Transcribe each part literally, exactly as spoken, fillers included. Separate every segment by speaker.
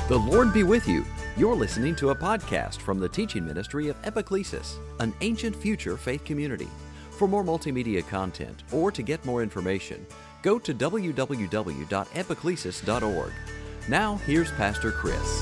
Speaker 1: The Lord be with you. You're listening to a podcast from the teaching ministry of Epiclesis, an ancient future faith community. For more multimedia content or to get more information, go to w w w dot epiclesis dot org. Now, here's Pastor Chris.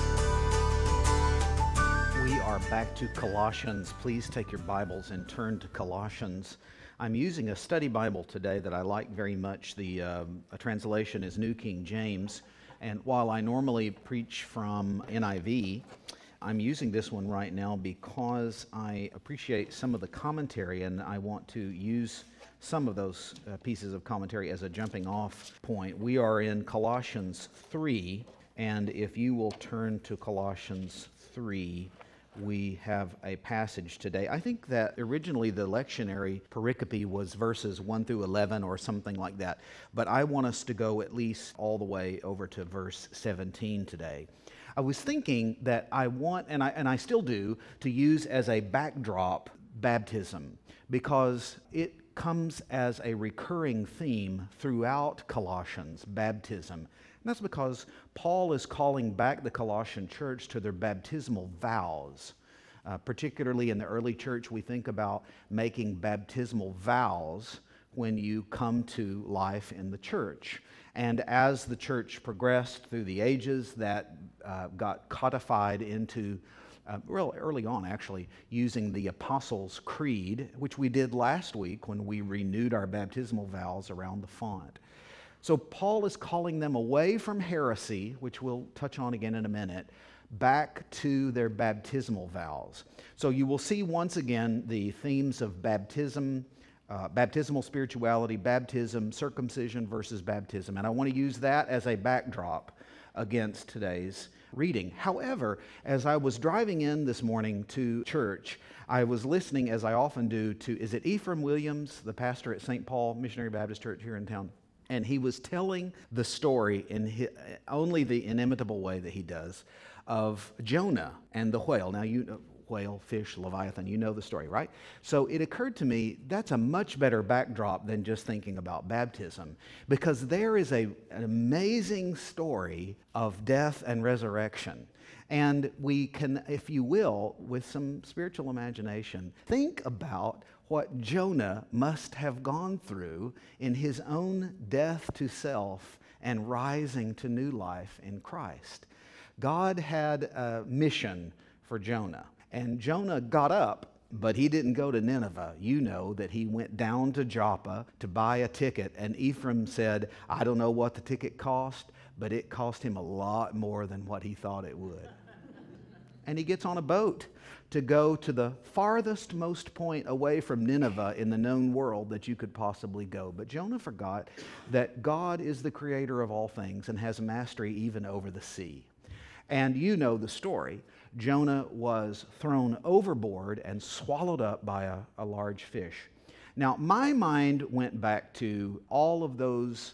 Speaker 2: We are back to Colossians. Please take your Bibles and turn to Colossians. I'm using a study Bible today that I like very much. The uh, translation is New King James. And while I normally preach from N I V, I'm using this one right now because I appreciate some of the commentary, and I want to use some of those uh, pieces of commentary as a jumping off point. We are in Colossians three, and if you will turn to Colossians three, we have a passage today. I think that originally the lectionary pericope was verses one through eleven or something like that, but I want us to go at least all the way over to verse seventeen today. I was thinking that I want, and I, and I still do, to use as a backdrop baptism, because it comes as a recurring theme throughout Colossians, baptism. And that's because Paul is calling back the Colossian church to their baptismal vows. Uh, particularly in the early church, we think about making baptismal vows when you come to life in the church. And as the church progressed through the ages, that uh, got codified into, uh, real early on actually, using the Apostles' Creed, which we did last week when we renewed our baptismal vows around the font. So Paul is calling them away from heresy, which we'll touch on again in a minute, back to their baptismal vows. So you will see once again the themes of baptism, uh, baptismal spirituality, baptism, circumcision versus baptism. And I want to use that as a backdrop against today's reading. However, as I was driving in this morning to church, I was listening, as I often do, to, is it Ephraim Williams, the pastor at Saint Paul Missionary Baptist Church here in town? And he was telling the story in his, only the inimitable way that he does of Jonah and the whale. Now, you know, whale, fish, Leviathan, you know the story, right? So it occurred to me that's a much better backdrop than just thinking about baptism, because there is a, an amazing story of death and resurrection. And we can, if you will, with some spiritual imagination, think about what Jonah must have gone through in his own death to self and rising to new life in Christ. God had a mission for Jonah, and Jonah got up, but he didn't go to Nineveh. You know that he went down to Joppa to buy a ticket, and Ephraim said, I don't know what the ticket cost, but it cost him a lot more than what he thought it would. And he gets on a boat to go to the farthest most point away from Nineveh in the known world that you could possibly go. But Jonah forgot that God is the creator of all things and has mastery even over the sea. And you know the story. Jonah was thrown overboard and swallowed up by a, a large fish. Now, my mind went back to all of those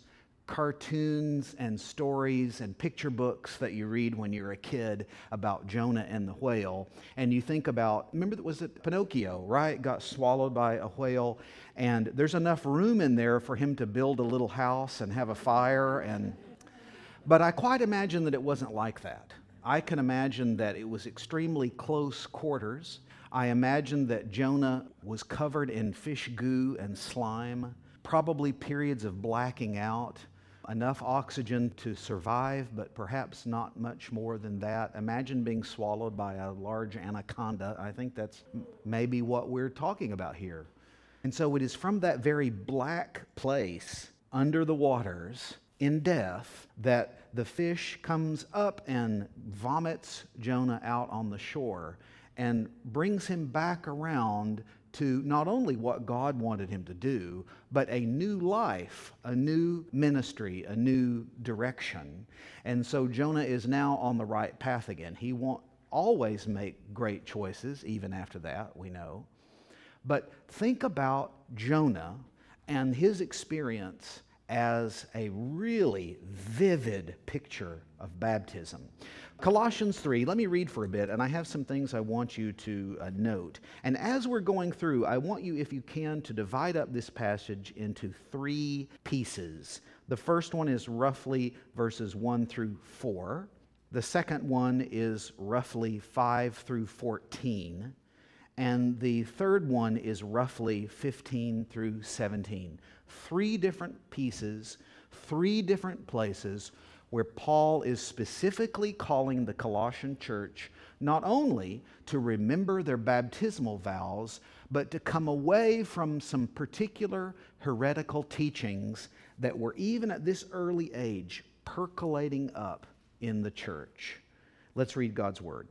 Speaker 2: cartoons and stories and picture books that you read when you're a kid about Jonah and the whale. And you think about, remember, was it Pinocchio, right? Got swallowed by a whale, and there's enough room in there for him to build a little house and have a fire. And but I quite imagine that it wasn't like that. I can imagine that it was extremely close quarters. I imagine that Jonah was covered in fish goo and slime, probably periods of blacking out, enough oxygen to survive, but perhaps not much more than that. Imagine being swallowed by a large anaconda. I think that's maybe what we're talking about here. And so it is from that very black place under the waters in death that the fish comes up and vomits Jonah out on the shore and brings him back around to not only what God wanted him to do, but a new life, a new ministry, a new direction. And so Jonah is now on the right path again. He won't always make great choices, even after that, we know. But think about Jonah and his experience as a really vivid picture of baptism. Colossians three, let me read for a bit, and I have some things I want you to uh, note. And as we're going through, I want you, if you can, to divide up this passage into three pieces. The first one is roughly verses one through four. The second one is roughly five through fourteen. And the third one is roughly fifteen through seventeen. Three different pieces, three different places where Paul is specifically calling the Colossian church not only to remember their baptismal vows, but to come away from some particular heretical teachings that were even at this early age percolating up in the church. Let's read God's word.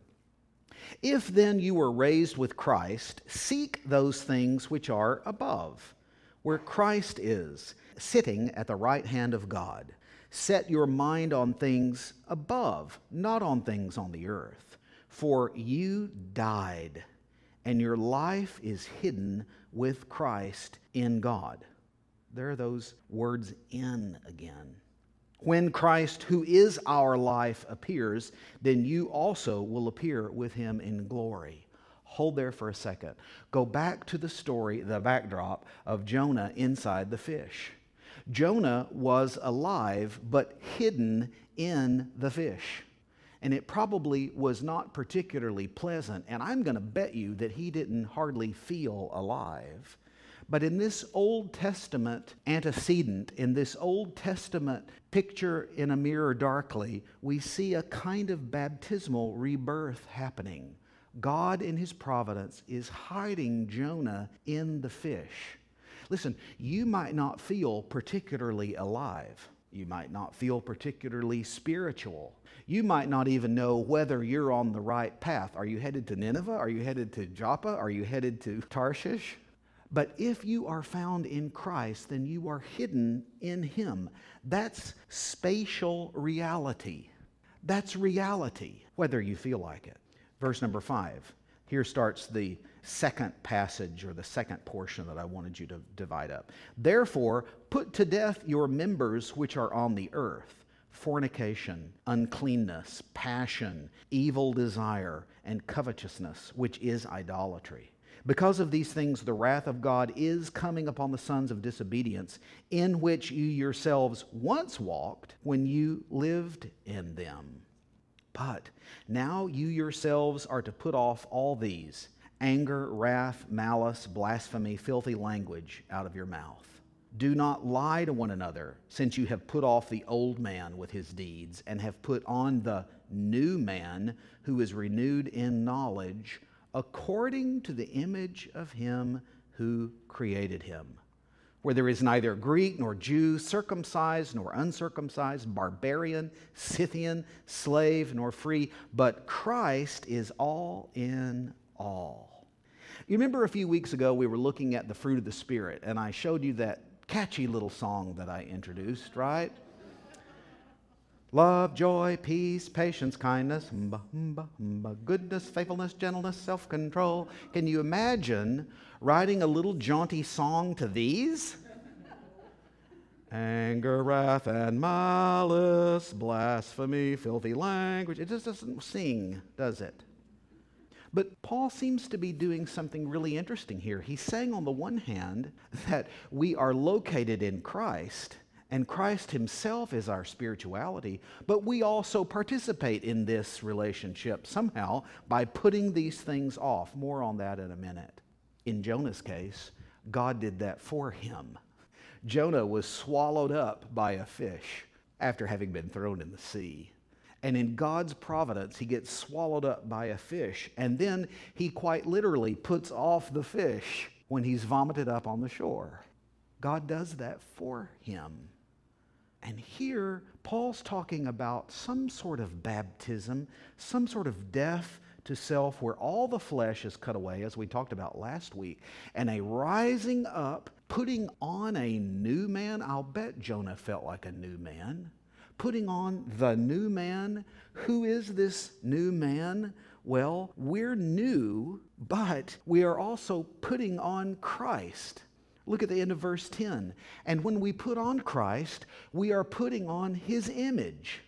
Speaker 2: If then you were raised with Christ, seek those things which are above, where Christ is, sitting at the right hand of God. Set your mind on things above, not on things on the earth. For you died, and your life is hidden with Christ in God. There are those words "in" again. When Christ, who is our life, appears, then you also will appear with him in glory. Hold there for a second. Go back to the story, the backdrop of Jonah inside the fish. Jonah was alive, but hidden in the fish. And it probably was not particularly pleasant. And I'm going to bet you that he didn't hardly feel alive. But in this Old Testament antecedent, in this Old Testament picture in a mirror darkly, we see a kind of baptismal rebirth happening. God in his providence is hiding Jonah in the fish. Listen, you might not feel particularly alive. You might not feel particularly spiritual. You might not even know whether you're on the right path. Are you headed to Nineveh? Are you headed to Joppa? Are you headed to Tarshish? But if you are found in Christ, then you are hidden in him. That's spatial reality. That's reality, whether you feel like it. Verse number five. Here starts the second passage, or the second portion that I wanted you to divide up. Therefore, put to death your members which are on the earth: fornication, uncleanness, passion, evil desire, and covetousness, which is idolatry. Because of these things, the wrath of God is coming upon the sons of disobedience, in which you yourselves once walked when you lived in them. But now you yourselves are to put off all these: anger, wrath, malice, blasphemy, filthy language out of your mouth. Do not lie to one another, since you have put off the old man with his deeds, and have put on the new man, who is renewed in knowledge, according to the image of him who created him. Where there is neither Greek nor Jew, circumcised nor uncircumcised, barbarian, Scythian, slave nor free, but Christ is all in all. You remember a few weeks ago we were looking at the fruit of the Spirit, and I showed you that catchy little song that I introduced, right? Love, joy, peace, patience, kindness, mba, mba, mba, goodness, faithfulness, gentleness, self-control. Can you imagine writing a little jaunty song to these? Anger, wrath, and malice, blasphemy, filthy language. It just doesn't sing, does it? But Paul seems to be doing something really interesting here. He's saying on the one hand that we are located in Christ, and Christ himself is our spirituality, but we also participate in this relationship somehow by putting these things off. More on that in a minute. In Jonah's case, God did that for him. Jonah was swallowed up by a fish after having been thrown in the sea. And in God's providence, he gets swallowed up by a fish, and then he quite literally puts off the fish when he's vomited up on the shore. God does that for him. And here, Paul's talking about some sort of baptism, some sort of death to self where all the flesh is cut away, as we talked about last week, and a rising up, putting on a new man. I'll bet Jonah felt like a new man. Putting on the new man. Who is this new man? Well, we're new, but we are also putting on Christ. Look at the end of verse ten. And when we put on Christ, we are putting on his image.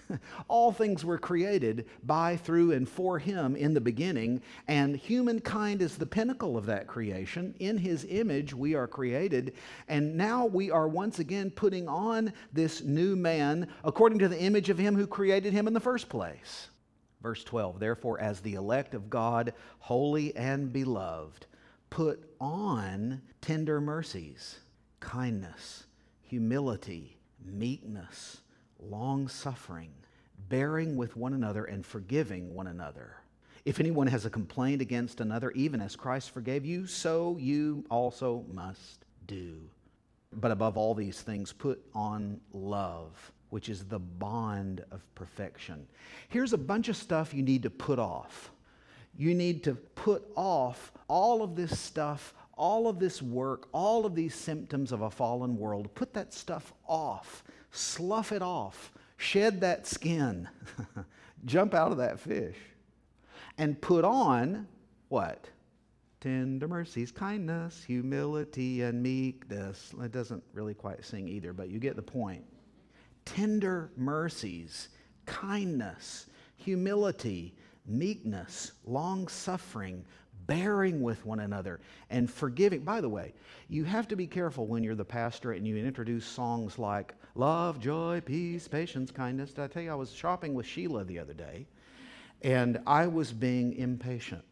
Speaker 2: All things were created by, through, and for him in the beginning, and humankind is the pinnacle of that creation. In his image we are created, and now we are once again putting on this new man according to the image of him who created him in the first place. Verse twelve, therefore, as the elect of God, holy and beloved, put on tender mercies, kindness, humility, meekness, long-suffering, bearing with one another and forgiving one another. If anyone has a complaint against another, even as Christ forgave you, so you also must do. But above all these things, put on love, which is the bond of perfection. Here's a bunch of stuff you need to put off. You need to put off all of this stuff, all of this work, all of these symptoms of a fallen world. Put that stuff off. Slough it off. Shed that skin. Jump out of that fish. And put on what? Tender mercies, kindness, humility, and meekness. It doesn't really quite sing either, but you get the point. Tender mercies, kindness, humility, meekness, long-suffering, bearing with one another, and forgiving. By the way, you have to be careful when you're the pastor and you introduce songs like love, joy, peace, patience, kindness. Did I tell you I was shopping with Sheila the other day, and I was being impatient.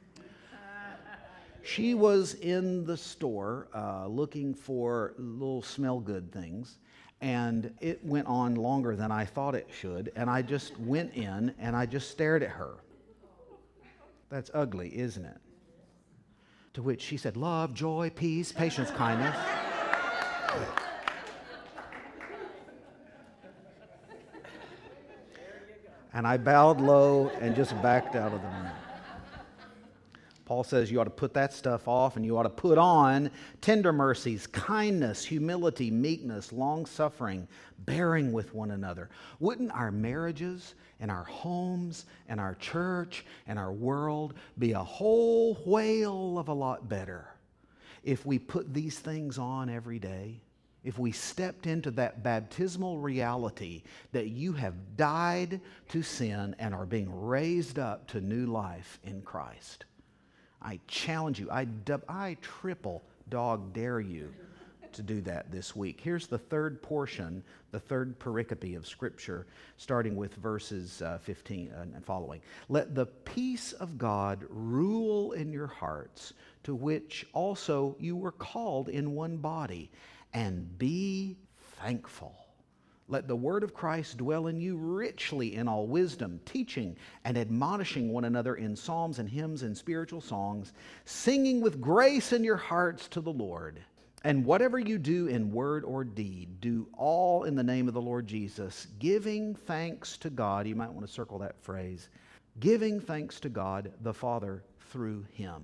Speaker 2: She was in the store uh, looking for little smell good things, and it went on longer than I thought it should, and I just went in and I just stared at her. That's ugly, isn't it? To which she said, love, joy, peace, patience, kindness. And I bowed low and just backed out of the room. Paul says you ought to put that stuff off and you ought to put on tender mercies, kindness, humility, meekness, long-suffering, bearing with one another. Wouldn't our marriages and our homes and our church and our world be a whole whale of a lot better if we put these things on every day? If we stepped into that baptismal reality that you have died to sin and are being raised up to new life in Christ. I challenge you, I, dub, I triple dog dare you to do that this week. Here's the third portion, the third pericope of Scripture, starting with verses uh, fifteen and following. Let the peace of God rule in your hearts, to which also you were called in one body, and be thankful. Let the word of Christ dwell in you richly in all wisdom, teaching and admonishing one another in psalms and hymns and spiritual songs, singing with grace in your hearts to the Lord. And whatever you do in word or deed, do all in the name of the Lord Jesus, giving thanks to God. You might want to circle that phrase. Giving thanks to God the Father through him.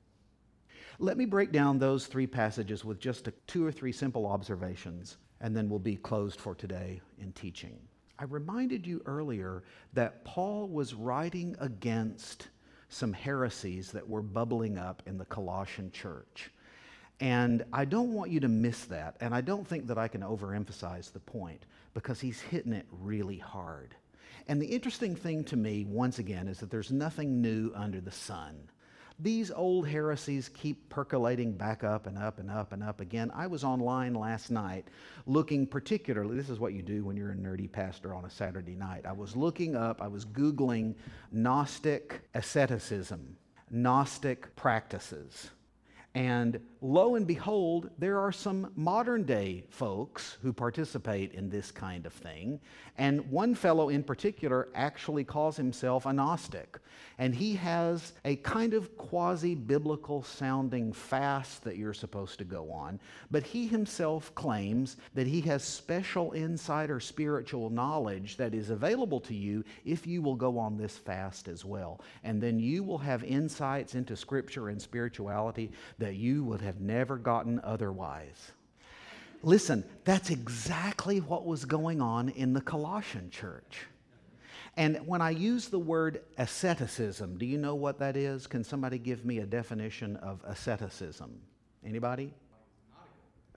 Speaker 2: Let me break down those three passages with just a, two or three simple observations, and then we'll be closed for today in teaching. I reminded you earlier that Paul was writing against some heresies that were bubbling up in the Colossian church. And I don't want you to miss that, and I don't think that I can overemphasize the point, because he's hitting it really hard. And the interesting thing to me, once again, is that there's nothing new under the sun. These old heresies keep percolating back up and up and up and up again. I was online last night looking particularly, this is what you do when you're a nerdy pastor on a Saturday night. I was looking up, I was Googling Gnostic asceticism, Gnostic practices. And lo and behold, there are some modern day folks who participate in this kind of thing. And one fellow in particular actually calls himself a Gnostic. And he has a kind of quasi-biblical sounding fast that you're supposed to go on. But he himself claims that he has special insight or spiritual knowledge that is available to you if you will go on this fast as well. And then you will have insights into Scripture and spirituality that you would have never gotten otherwise. Listen, that's exactly what was going on in the Colossian church. And when I use the word asceticism, do you know what that is? Can somebody give me a definition of asceticism? Anybody?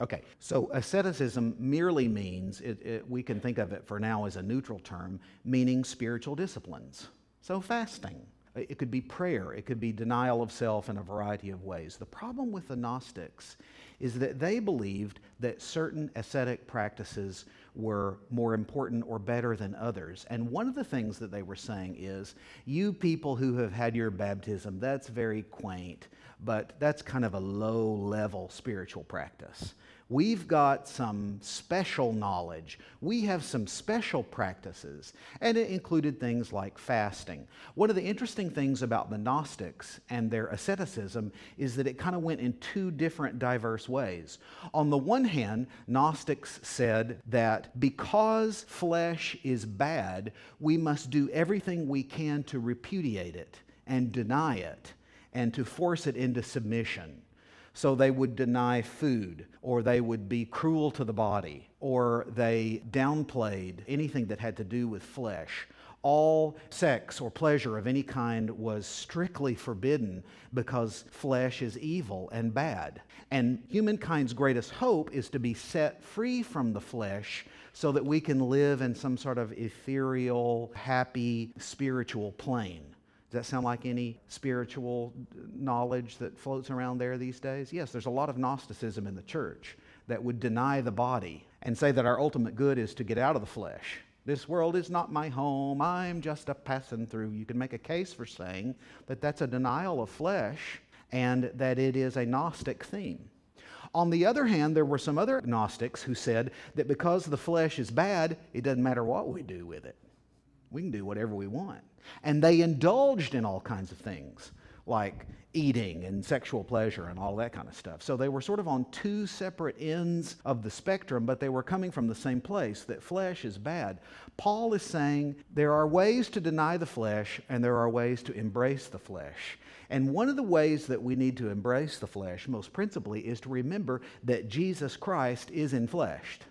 Speaker 2: Okay, so asceticism merely means, it, it, we can think of it for now as a neutral term, meaning spiritual disciplines. So fasting. It could be prayer. It could be denial of self in a variety of ways. The problem with the Gnostics is that they believed that certain ascetic practices were more important or better than others. And one of the things that they were saying is, you people who have had your baptism, that's very quaint, but that's kind of a low-level spiritual practice. We've got some special knowledge. We have some special practices. And it included things like fasting. One of the interesting things about the Gnostics and their asceticism is that it kind of went in two different diverse ways. On the one hand, Gnostics said that because flesh is bad, we must do everything we can to repudiate it and deny it and to force it into submission. So they would deny food, or they would be cruel to the body, or they downplayed anything that had to do with flesh. All sex or pleasure of any kind was strictly forbidden because flesh is evil and bad. And humankind's greatest hope is to be set free from the flesh so that we can live in some sort of ethereal, happy, spiritual plane. Does that sound like any spiritual knowledge that floats around there these days? Yes, there's a lot of Gnosticism in the church that would deny the body and say that our ultimate good is to get out of the flesh. This world is not my home. I'm just a passing through. You can make a case for saying that that's a denial of flesh and that it is a Gnostic theme. On the other hand, there were some other Gnostics who said that because the flesh is bad, it doesn't matter what we do with it. We can do whatever we want. And they indulged in all kinds of things, like eating and sexual pleasure and all that kind of stuff. So they were sort of on two separate ends of the spectrum, but they were coming from the same place, that flesh is bad. Paul is saying there are ways to deny the flesh and there are ways to embrace the flesh. And one of the ways that we need to embrace the flesh, most principally, is to remember that Jesus Christ is enfleshed.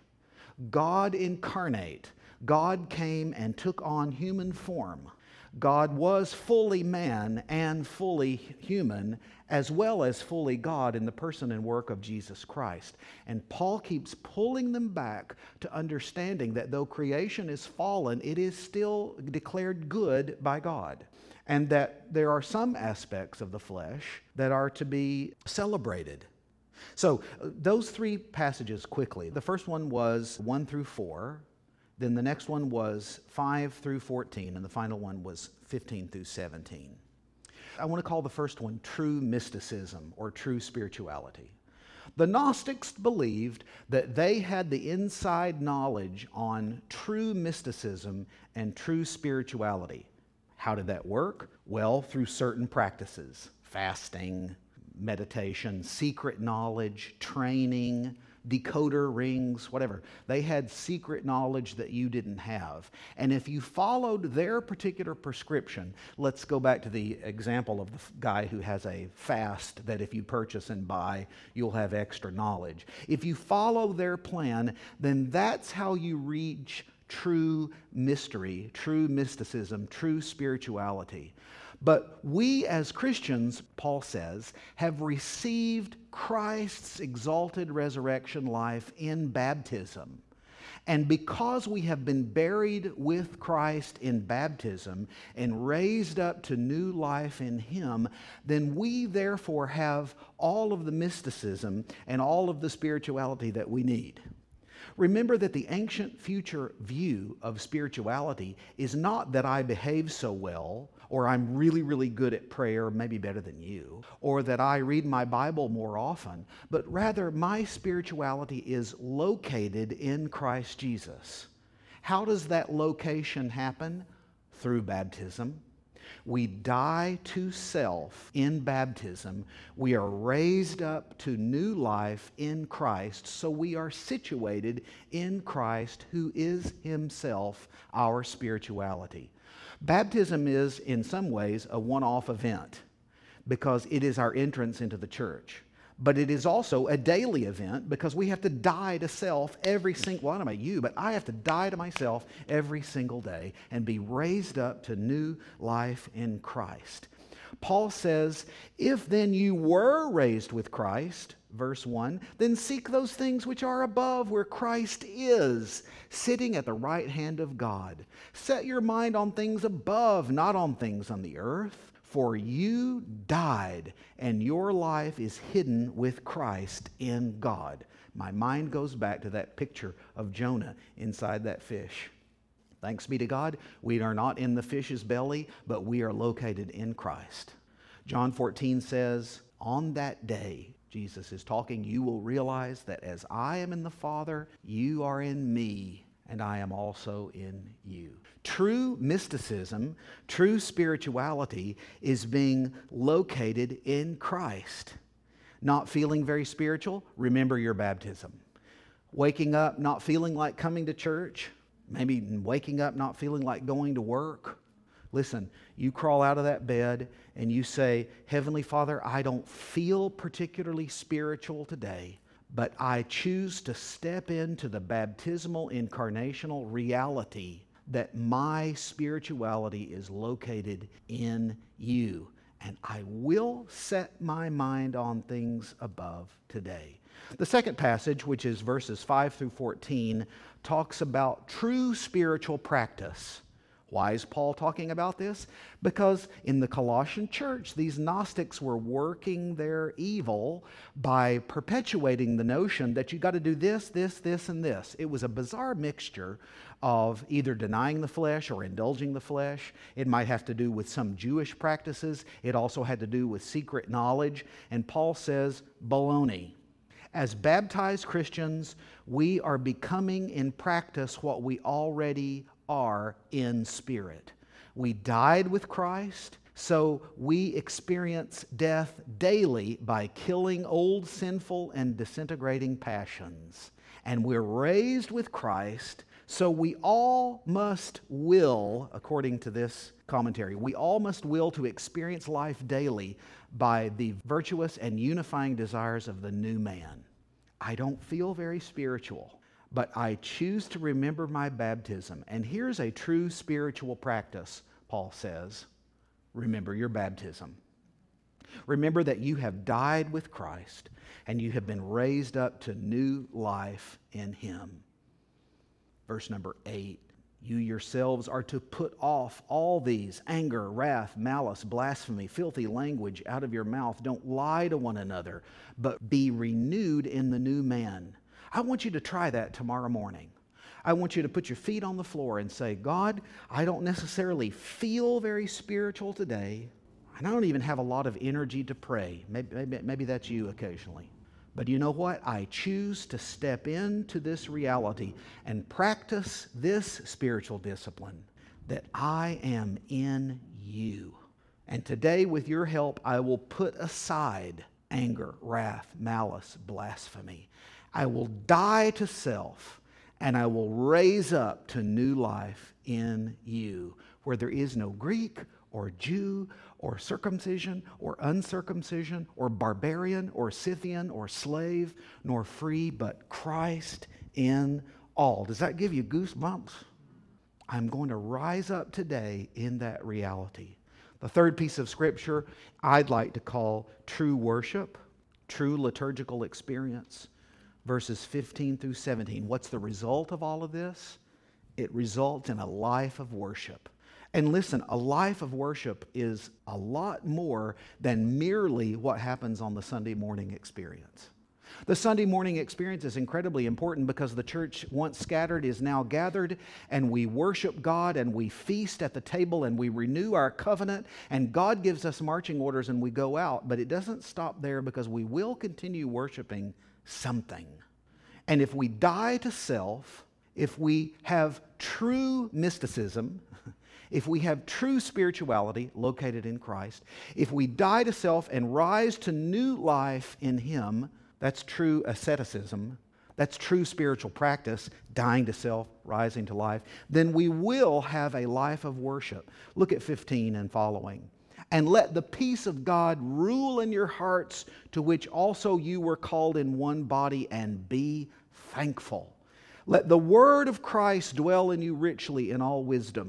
Speaker 2: God incarnate. God came and took on human form. God was fully man and fully human, as well as fully God in the person and work of Jesus Christ. And Paul keeps pulling them back to understanding that though creation is fallen, it is still declared good by God. And that there are some aspects of the flesh that are to be celebrated. So those three passages quickly. The first one was one through four. Then the next one was five through fourteen, and the final one was fifteen through seventeen. I want to call the first one true mysticism or true spirituality. The Gnostics believed that they had the inside knowledge on true mysticism and true spirituality. How did that work? Well, through certain practices: fasting, meditation, secret knowledge, training, decoder rings, whatever. They had secret knowledge that you didn't have. And if you followed their particular prescription, let's go back to the example of the guy who has a fast that if you purchase and buy, you'll have extra knowledge. If you follow their plan, then that's how you reach true mystery, true mysticism, true spirituality. But we as Christians, Paul says, have received Christ's exalted resurrection life in baptism. And because we have been buried with Christ in baptism and raised up to new life in Him, then we therefore have all of the mysticism and all of the spirituality that we need. Remember that the ancient future view of spirituality is not that I behave so well, or I'm really, really good at prayer, maybe better than you, or that I read my Bible more often, but rather my spirituality is located in Christ Jesus. How does that location happen? Through baptism. We die to self in baptism. We are raised up to new life in Christ, so we are situated in Christ, who is Himself our spirituality. Baptism is, in some ways, a one-off event because it is our entrance into the church. But it is also a daily event because we have to die to self every single, well, I don't know about you, but I have to die to myself every single day and be raised up to new life in Christ. Paul says, if then you were raised with Christ, verse one, then seek those things which are above, where Christ is, sitting at the right hand of God. Set your mind on things above, not on things on the earth. For you died, and your life is hidden with Christ in God. My mind goes back to that picture of Jonah inside that fish. Thanks be to God, we are not in the fish's belly, but we are located in Christ. John fourteen says, on that day, Jesus is talking, you will realize that as I am in the Father, you are in me, and I am also in you. True mysticism, true spirituality is being located in Christ. Not feeling very spiritual? Remember your baptism. Waking up not feeling like coming to church? Maybe waking up not feeling like going to work? Listen, you crawl out of that bed and you say, Heavenly Father, I don't feel particularly spiritual today, but I choose to step into the baptismal incarnational reality that my spirituality is located in you. And I will set my mind on things above today. The second passage, which is verses five through fourteen, talks about true spiritual practice. Why is Paul talking about this? Because in the Colossian church, these Gnostics were working their evil by perpetuating the notion that you got to do this, this, this, and this. It was a bizarre mixture of either denying the flesh or indulging the flesh. It might have to do with some Jewish practices. It also had to do with secret knowledge. And Paul says, baloney. As baptized Christians, we are becoming in practice what we already are in spirit. We died with Christ, so we experience death daily by killing old sinful and disintegrating passions. And we're raised with Christ, so we all must will, according to this commentary, we all must will to experience life daily by the virtuous and unifying desires of the new man. I don't feel very spiritual, but I choose to remember my baptism. And here's a true spiritual practice, Paul says. Remember your baptism. Remember that you have died with Christ and you have been raised up to new life in Him. Verse number eight. You yourselves are to put off all these: anger, wrath, malice, blasphemy, filthy language out of your mouth. Don't lie to one another, but be renewed in the new man. I want you to try that tomorrow morning. I want you to put your feet on the floor and say, God, I don't necessarily feel very spiritual today, and I don't even have a lot of energy to pray. Maybe, maybe, maybe that's you occasionally. But you know what? I choose to step into this reality and practice this spiritual discipline, that I am in you. And today, with your help, I will put aside anger, wrath, malice, blasphemy. I will die to self, and I will raise up to new life in you, where there is no Greek or Jew or circumcision or uncircumcision or barbarian or Scythian or slave nor free, but Christ in all. Does that give you goosebumps? I'm going to rise up today in that reality. The third piece of scripture I'd like to call true worship, true liturgical experience. Verses fifteen through seventeen. What's the result of all of this? It results in a life of worship. And listen, a life of worship is a lot more than merely what happens on the Sunday morning experience. The Sunday morning experience is incredibly important because the church, once scattered, is now gathered, and we worship God and we feast at the table and we renew our covenant, and God gives us marching orders and we go out. But it doesn't stop there, because we will continue worshiping something. And if we die to self, if we have true mysticism, if we have true spirituality located in Christ, if we die to self and rise to new life in Him, that's true asceticism, that's true spiritual practice, dying to self, rising to life, then we will have a life of worship. Look at fifteen and following. And let the peace of God rule in your hearts, to which also you were called in one body, and be thankful. Let the word of Christ dwell in you richly in all wisdom,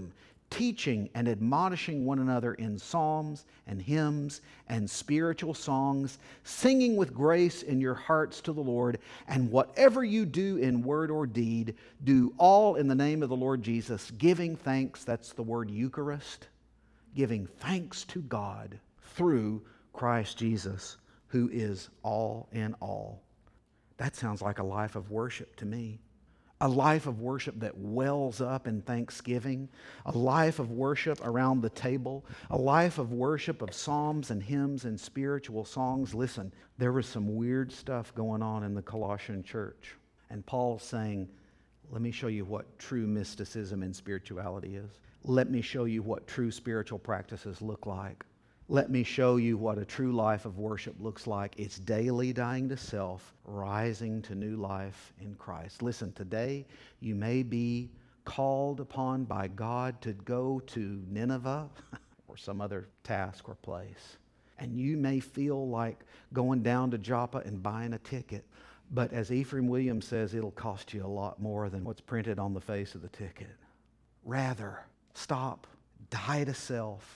Speaker 2: teaching and admonishing one another in psalms and hymns and spiritual songs, singing with grace in your hearts to the Lord. And whatever you do in word or deed, do all in the name of the Lord Jesus, giving thanks, that's the word Eucharist, giving thanks to God through Christ Jesus, who is all in all. That sounds like a life of worship to me. A life of worship that wells up in thanksgiving, a life of worship around the table, a life of worship of psalms and hymns and spiritual songs. Listen, there was some weird stuff going on in the Colossian church. And Paul's saying, let me show you what true mysticism and spirituality is. Let me show you what true spiritual practices look like. Let me show you what a true life of worship looks like. It's daily dying to self, rising to new life in Christ. Listen, today you may be called upon by God to go to Nineveh or some other task or place. And you may feel like going down to Joppa and buying a ticket. But as Ephraim Williams says, it'll cost you a lot more than what's printed on the face of the ticket. Rather, stop, die to self,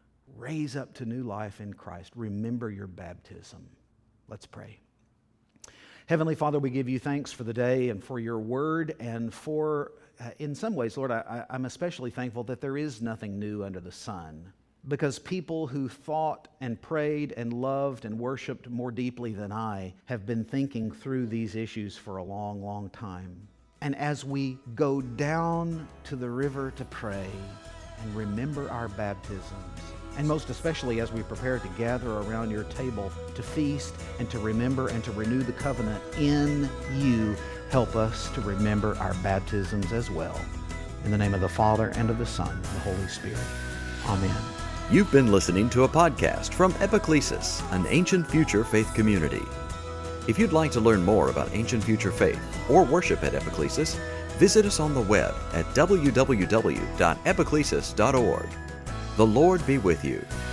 Speaker 2: raise up to new life in Christ. Remember your baptism. Let's pray. Heavenly Father, we give you thanks for the day and for your word and for, uh, in some ways, Lord, I, I'm especially thankful that there is nothing new under the sun, because people who thought and prayed and loved and worshiped more deeply than I have been thinking through these issues for a long, long time. And as we go down to the river to pray and remember our baptisms, and most especially as we prepare to gather around your table to feast and to remember and to renew the covenant in you, help us to remember our baptisms as well. In the name of the Father, and of the Son, and the Holy Spirit. Amen.
Speaker 1: You've been listening to a podcast from Epiclesis, an ancient future faith community. If you'd like to learn more about ancient future faith or worship at Epiclesis, visit us on the web at w w w dot epiclesis dot org. The Lord be with you.